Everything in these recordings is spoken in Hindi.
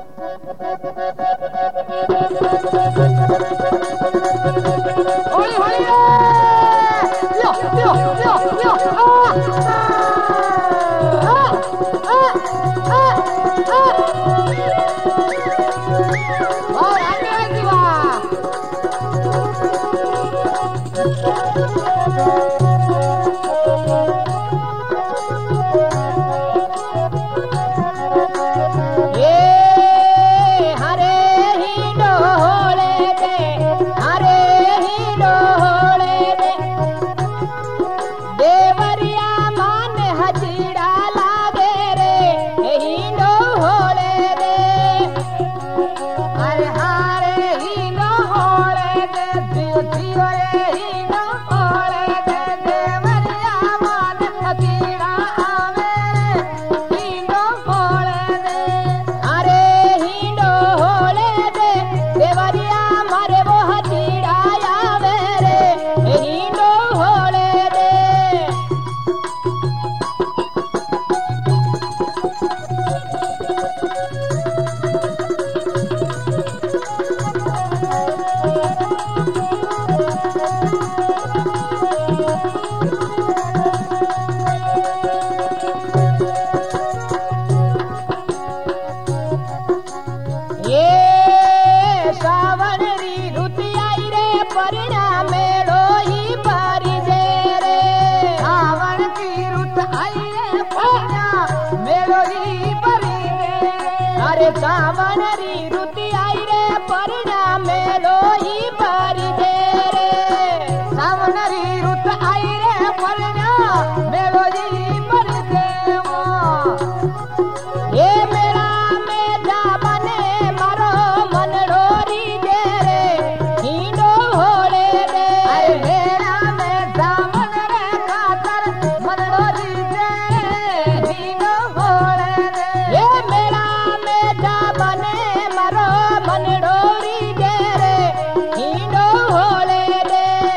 होली होली यो यो यो यो सावन री रुति आई रे परिणा मेलो ही बारी दे रे सावन री रुत आई रे परिणा मेलो ही बारी दे ये मेरा में जाबने मारो मन डोरी दे रे हीनो होले दे अरे मेरा में जाबन रे खातर मन डोरी दे हीनो होले दे ये मेरा बने मरो मन डोरी दे रे हीनो होले दे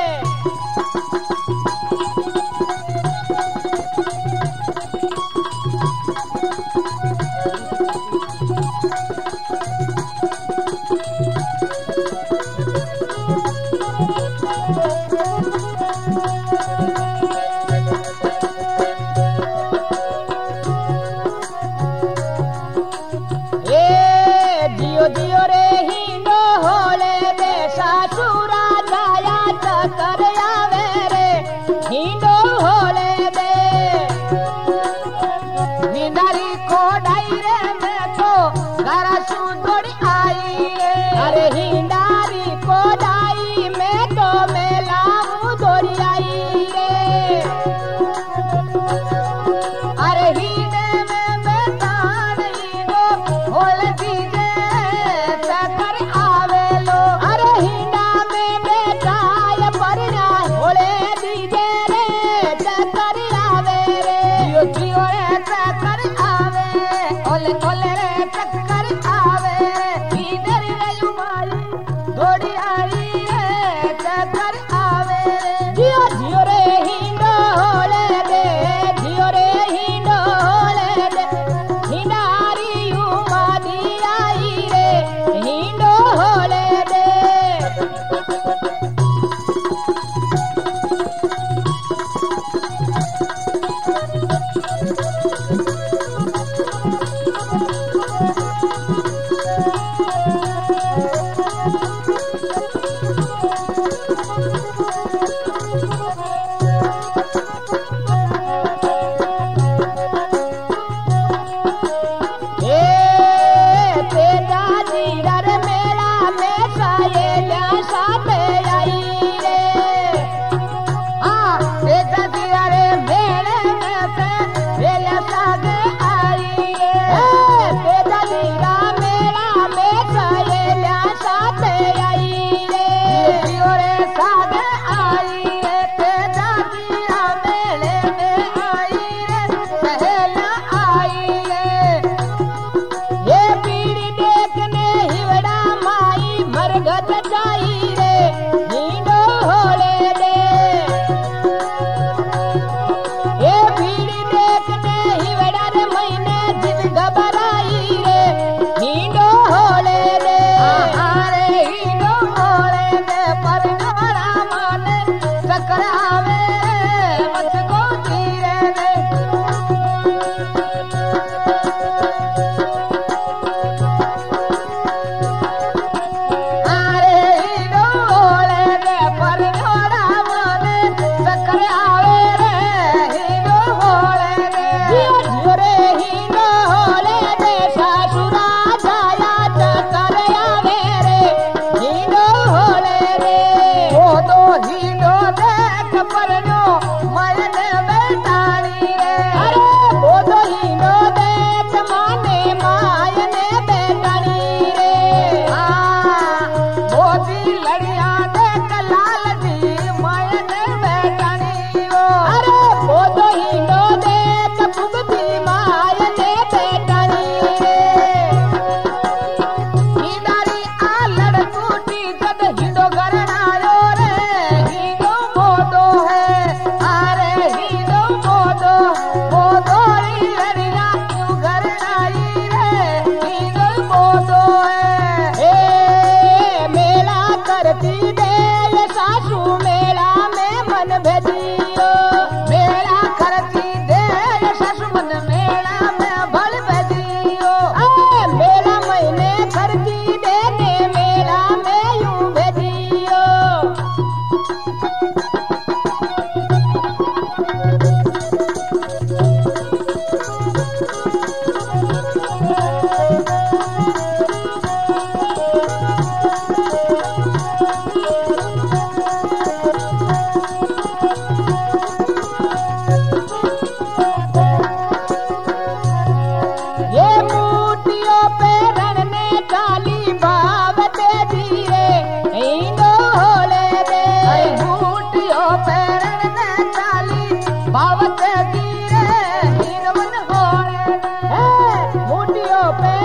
जियो जियो रे हीनो होले दे सासुरा जाया चकर आवे रे हीनो होले दे बिंदारी को डाई रे मैं तो घर सुदोड़ी आई रे अरे हिंदारी को डाई मैं तो मेला मुदोरी आई रे अरे हीने में बेतान हीनो होले दी ओले ओले रे चक्कर आवे इधर रे युमाई थोड़ी आई रे चक्कर आवे जियो जियो रे हिंडो होले दे जियो रे हिंडो होले दे हिंडारी युमादी आई रे हिंडो होले दे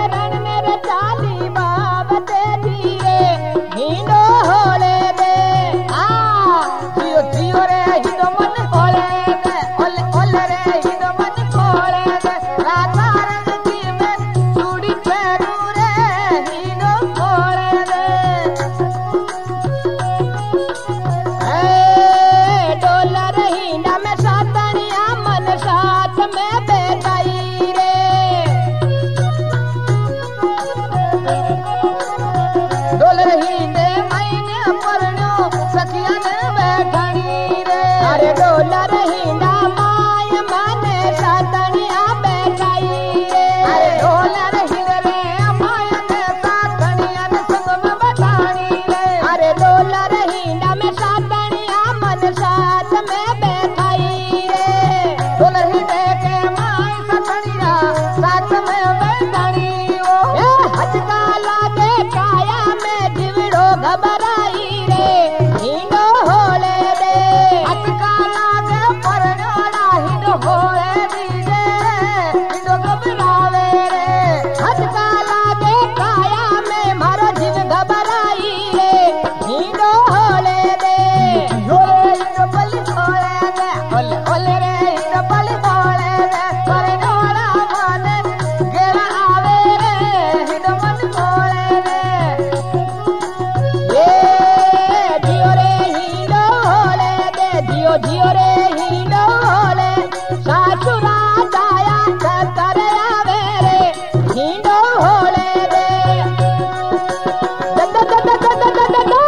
रण में रे चाली बाबते धीरे हीनो होले दे आ जियो जियो रे हिंदो मन होले दे ओले ओले रे हिंदो मन होले दे राधा रंगी में चूड़ी पहनू रे हिंदो होले दे ए डोलर हिंदा में सातनिया मन साथ में बैठाई रे डोलर हिंदे मैंने परनो सखिया ने बैठानी रे अरे डोलर हिंदा माय माने सातनिया बैठाई रे अरे डोलर हिंदे रे माय ने सातनिया ने संग में बैठानी रे अरे डोलर हिंदा में सातनिया मन साथ में बैठाई रे डोलर हिंदे के माय सातनिया साथ में बैठानी ओ हचका लागे काया में जीवड़ो घबराई रे हिंदो होले दे हचका लागे परनोड़ा हिंदो होले दीजे हिंदो घबरावे रे हचका लागे काया में मारो जीव घबराई रे हिंदो होले दे होले हिंदो बलि होले दे ओले ओले रे हिंदो बलि होले दे परनोड़ा माने गेला आवे रे हिंदो मन होले दे ये जियो रे हिंदो होले दे जियो जियो रे हिंदो होले सासुरा दाया कर आवे रे हिंदो होले दे द द द द द द द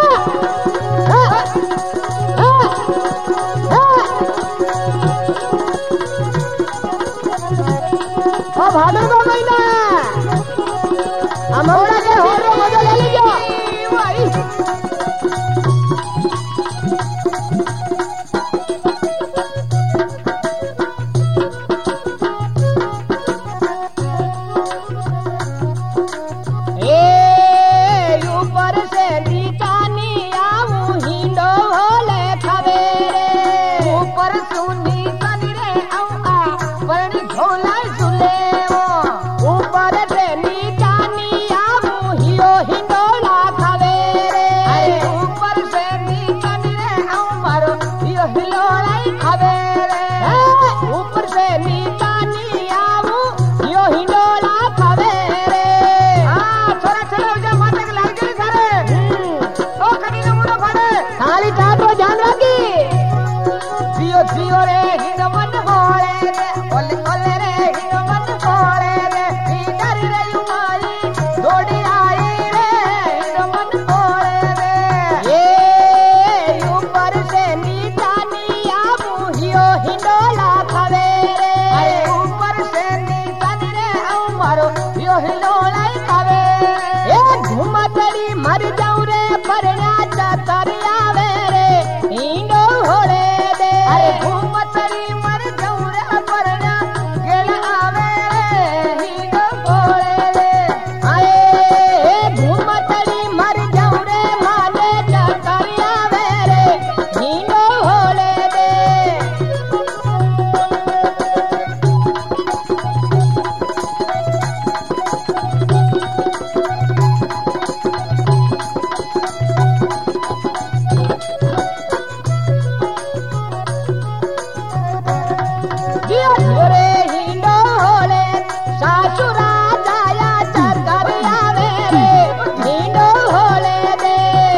ओ भादर का महीना है हम हमरा के होरो मजा ले लीजिए भाई ए ऊपर से नीचानी आऊं हिंदो होले खवे रे ऊपर सुनी सनी रे आऊं आ परनी झोला झुले वो ऊपर से नीचानी आऊं हियो हिंडोला खवे रे अरे ऊपर से नीचानी रे आऊं मारो हियो हिलोला खवे रे ऊपर से नीचानी आऊं हियो हिंडोला खवे रे हां छोरा छोरा उजा माता के लाग गई सारे ओ कनी न मुनो फाड़े खाली टाटो ध्यान रखी जियो जियो रे हिंदो मन होले दे ओले ओले रे हिंदो मन होले दे इधर रे युमाई दौड़ी आई रे हिंदो मन होले दे ये ऊपर से नीचानी आऊं हियो हिंडोला खवे रे अरे ऊपर से नीचानी रे आऊं मारो हियो हिंडोला खवे ए घुमतड़ी मर जाऊं रे परना चतर आवे रे हिंदो होले दे अरे घुमतड़ी मर जाऊं रे परना गेल आवे रे हिंदो होले दे आए घुमतड़ी मर जाऊं रे माने चतर आवे रे हिंदो होले दे जियो जियो रे हिंदो होले सासुरा दाया चकर आवे रे हिंदो होले दे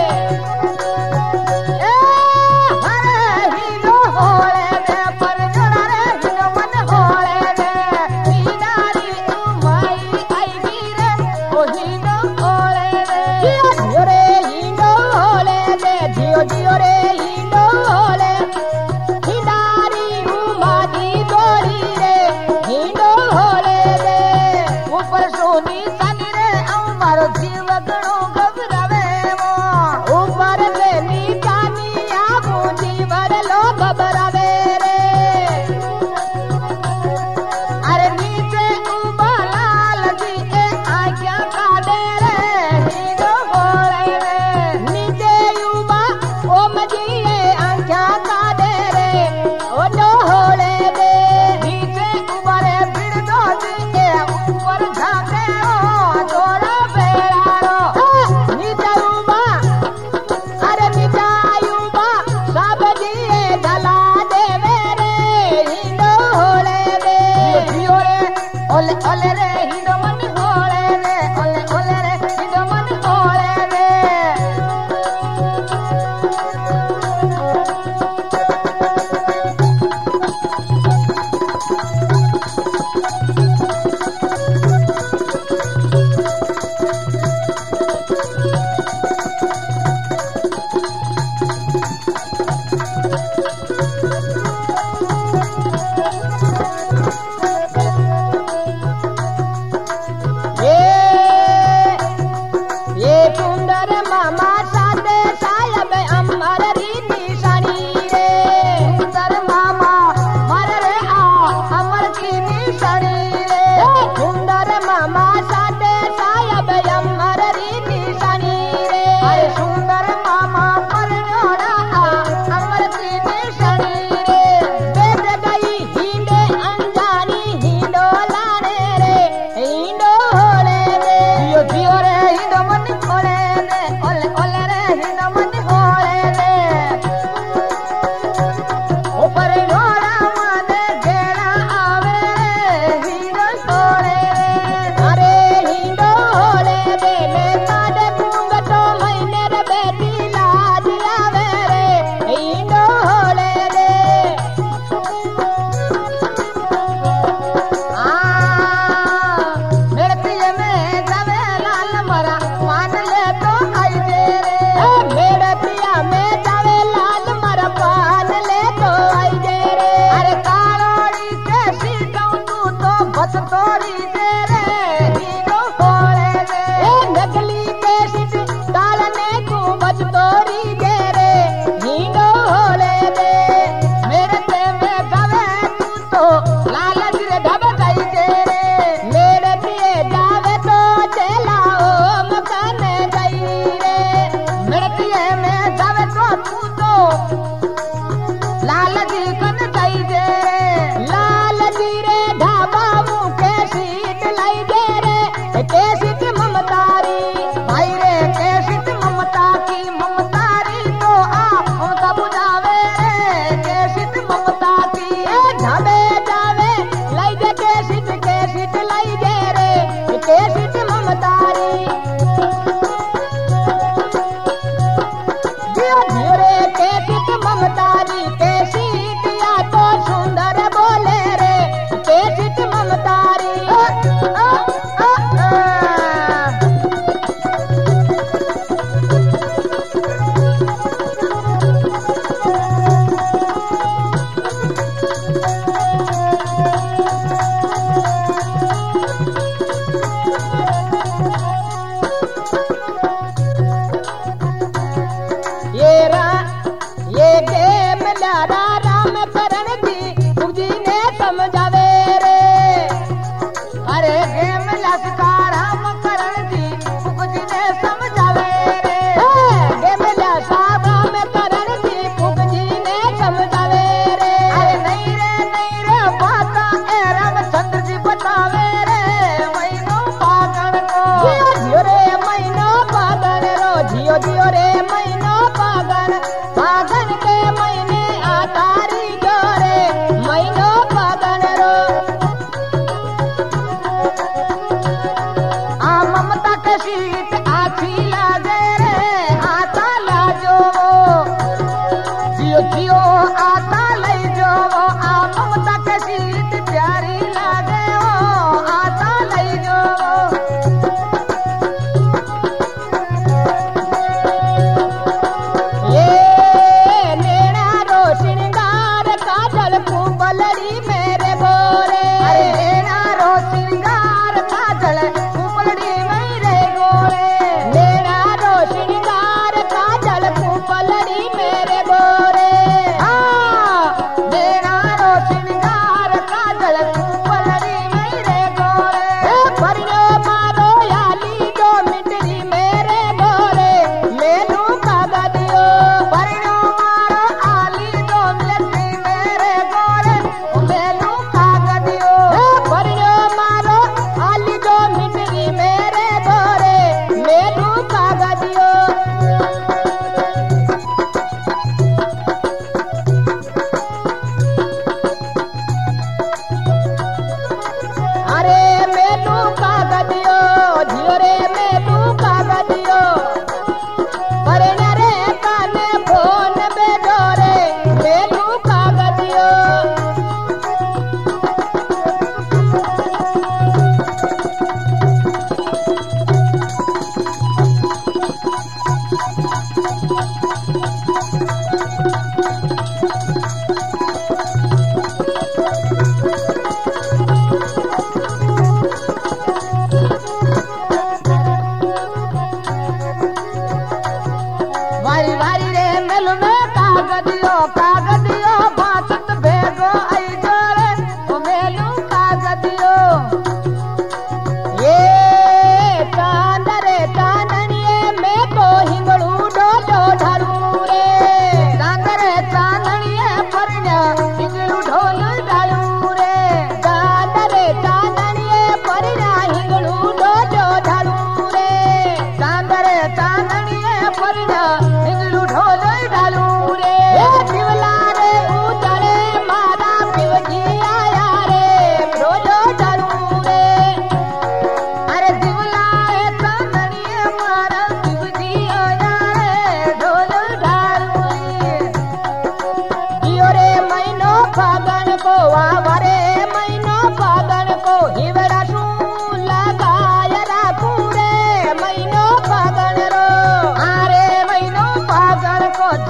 ए हरे हिंदो होले दे पर जड़ा रे हिंदो मन होले दे हिंदारी उमाई आई रे ओ हिंदो होले दे जियो जियो रे हिंदो होले दे जियो जियो रे हिंदो होले हिंदारी उमादी गोरी रे हिंदो होले दे ऊपर सोनी सनी रे आऊं मारो जीव गणो घबरावे वो ऊपर से नीचानी आऊं जीवर लो घबरावे रे अरे नीचे उबा लाल जी ए आज्ञा का दे रे हिंदो होले रे नीचे उबा ओम जी ए आज्ञा का दे रे ओ नो होले दे नीचे उबा रे भिड़ दो जी ए ऊपर झाके ओ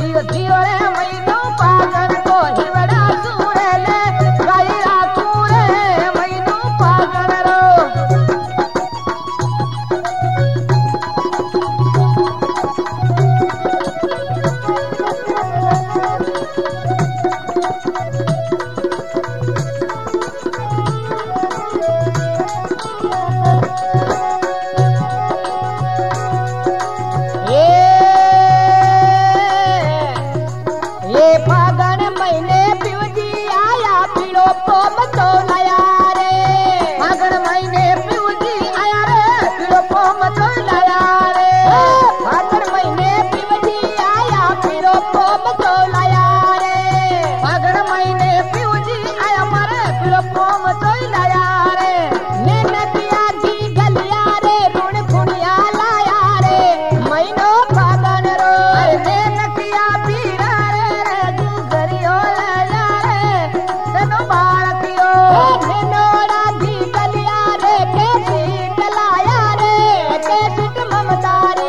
जियो जियो रे महीनो पागन को हिवड़ा सूरे ले गायरा सूरे महीनो पागन रो फागन महीने पिवजी आया पीड़ो पोम तो लाया रे फागन महीने पिवजी आया रे पीड़ो पोम तो लाया रे फागन महीने पिवजी आया पीड़ो पोम तो लाया रे फागन महीने पिवजी आया मारे पीड़ो पोम तो लाया रे नेनकिया की गलिया रे रुण फुनिया लाया रे महीनो फागन रो नेनकिया पीरा नोड़ा दी गलिया रे कैसी गलाया रे कैसी ममतारी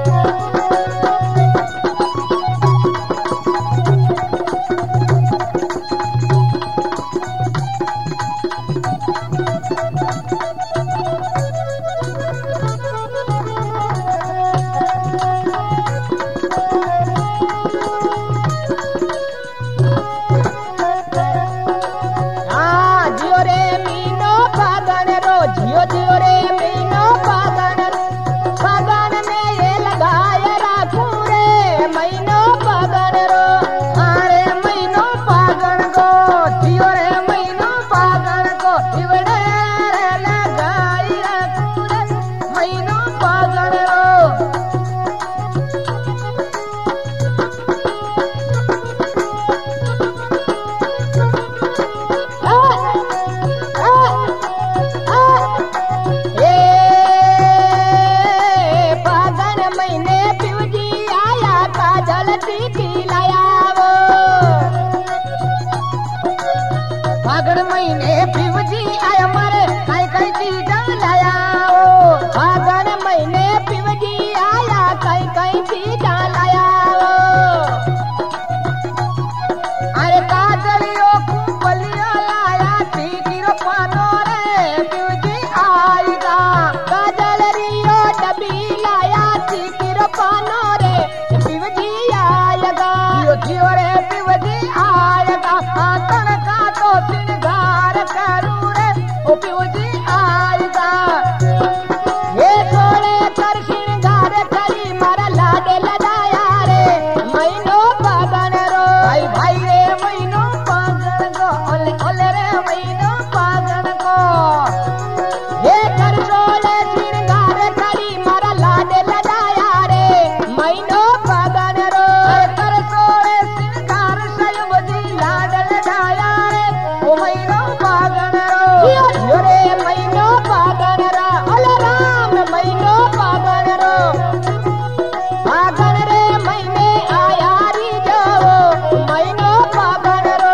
जियो जियो रे मीनो पागन पागन में ये लगाए राखू रे महीनो पागन रो अरे महीनो पागन को जियो रे महीनो पागन को इवड़े लगाई राखू रे महीनो पागन रो फागण महीने पिवजी आया मारे कई कई चीज लाया ओ फागण महीने पिवजी आया कई कई चीज लाया ओ अरे काजलियो कुंपलियो लाया टीकिरो पानो रे पिवजी आएगा काजल रियो डबी लाया टीकिरो पानो रे पिवजी आएगा जियो जियो रे पिवजी आएगा आतन का तो सिंगार करूं रे ओ पिवजी आएगा ये सोने कर सिंगार करी मारा लाडे लगाया रे महीनो पागन रो भाई भाई रे महीनो पागन को ओले ओले रे महीनो पागन को ये कर सोने सिंगार करी मारा लाडे लगाया रे महीनो पागन रो कर सोने सिंगार सयुबजी लाड लगाया रे ओ महीनो पागन रो जियो रे महीनो पागन रा ओले राम महीनो पागन रो पागन रे महीने आया री जाओ महीनो पागन रो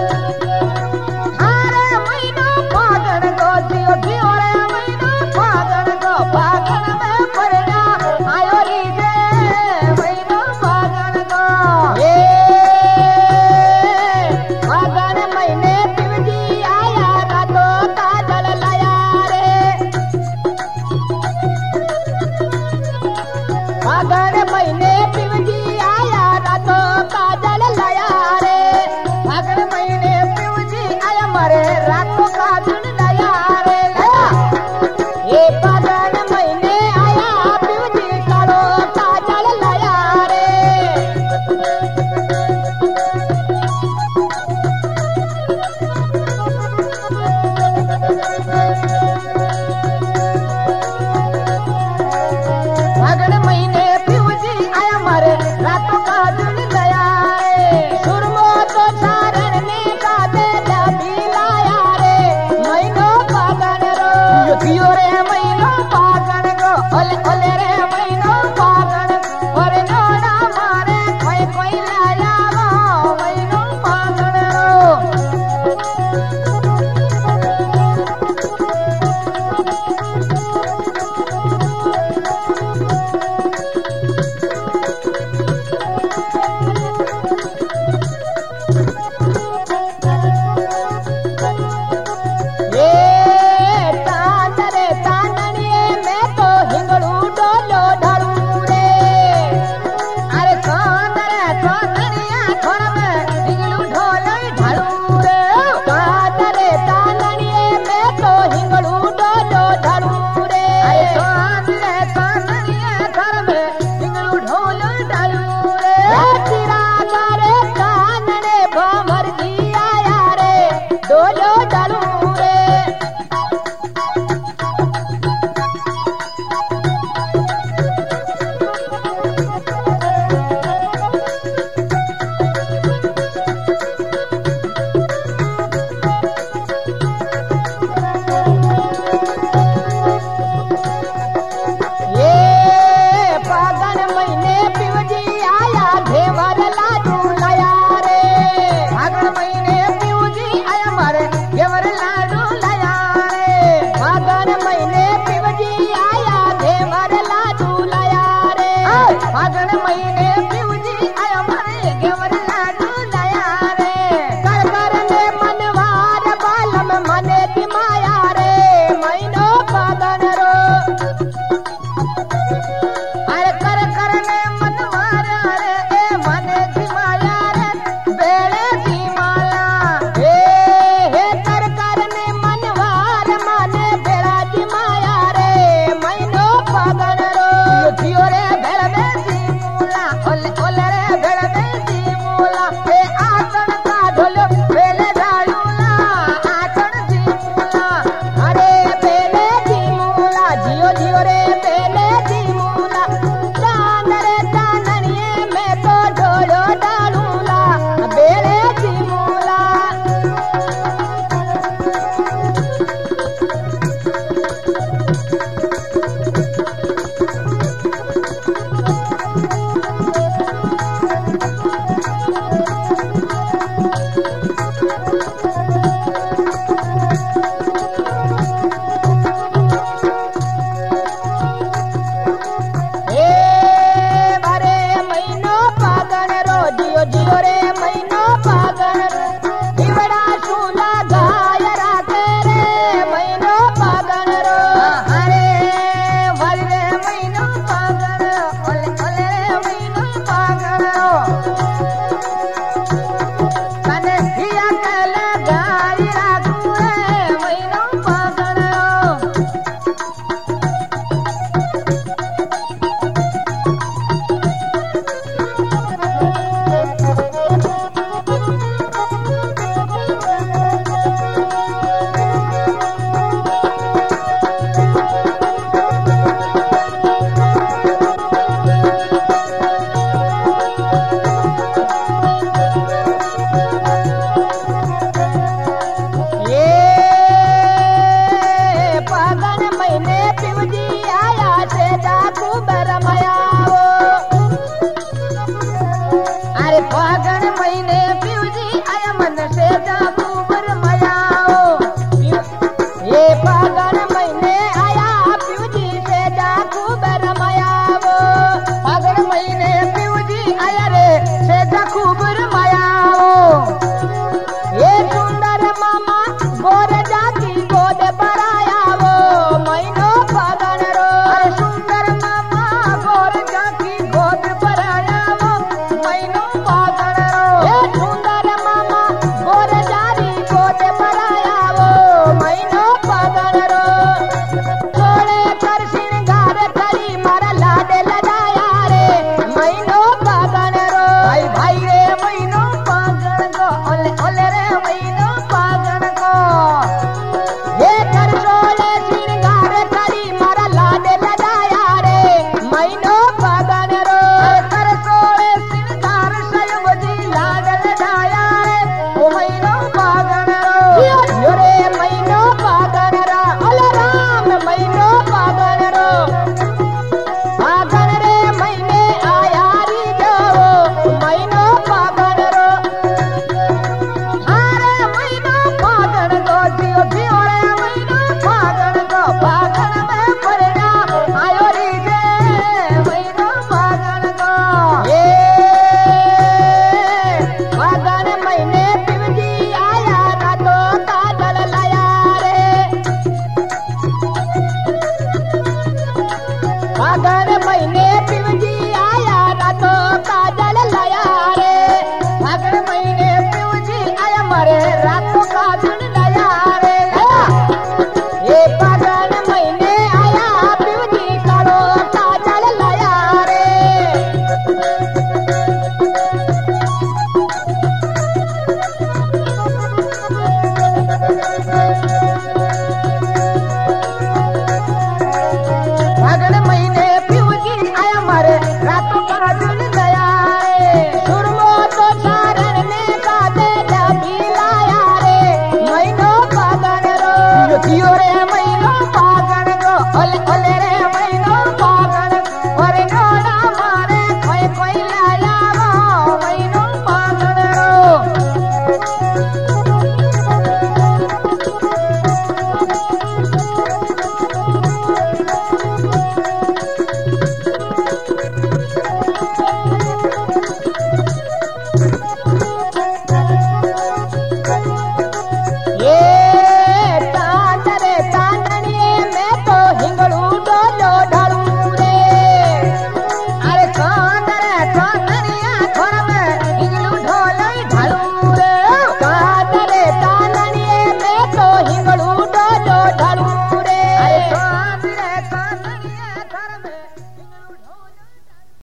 अरे महीनो पागन को जियो जियो रे महीनो पागन को पागन में पड़ना आयो री जे महीनो पागन को ये फागन महीने पिवजी आया रातो काजल लाया रे फागन महीने